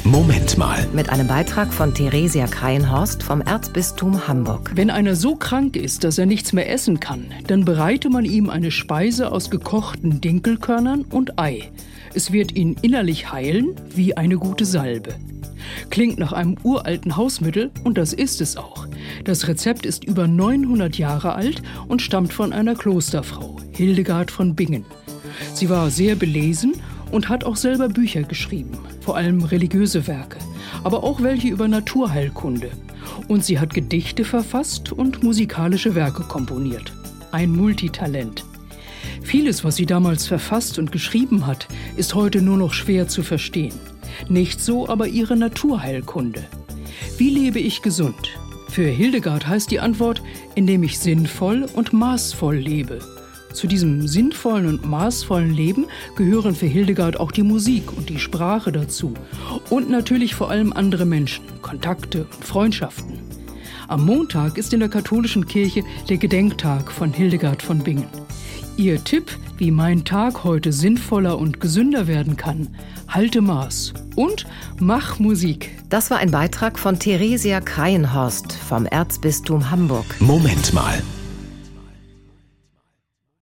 Moment mal. Mit einem Beitrag von Theresia Kreienhorst vom Erzbistum Hamburg. Wenn einer so krank ist, dass er nichts mehr essen kann, dann bereite man ihm eine Speise aus gekochten Dinkelkörnern und Ei. Es wird ihn innerlich heilen wie eine gute Salbe. Klingt nach einem uralten Hausmittel und das ist es auch. Das Rezept ist über 900 Jahre alt und stammt von einer Klosterfrau, Hildegard von Bingen. Sie war sehr belesen und hat auch selber Bücher geschrieben, vor allem religiöse Werke, aber auch welche über Naturheilkunde. Und sie hat Gedichte verfasst und musikalische Werke komponiert. Ein Multitalent. Vieles, was sie damals verfasst und geschrieben hat, ist heute nur noch schwer zu verstehen. Nicht so aber ihre Naturheilkunde. Wie lebe ich gesund? Für Hildegard heißt die Antwort, indem ich sinnvoll und maßvoll lebe. Zu diesem sinnvollen und maßvollen Leben gehören für Hildegard auch die Musik und die Sprache dazu. Und natürlich vor allem andere Menschen, Kontakte und Freundschaften. Am Montag ist in der katholischen Kirche der Gedenktag von Hildegard von Bingen. Ihr Tipp, wie mein Tag heute sinnvoller und gesünder werden kann: halte Maß und mach Musik. Das war ein Beitrag von Theresia Kreienhorst vom Erzbistum Hamburg. Moment mal.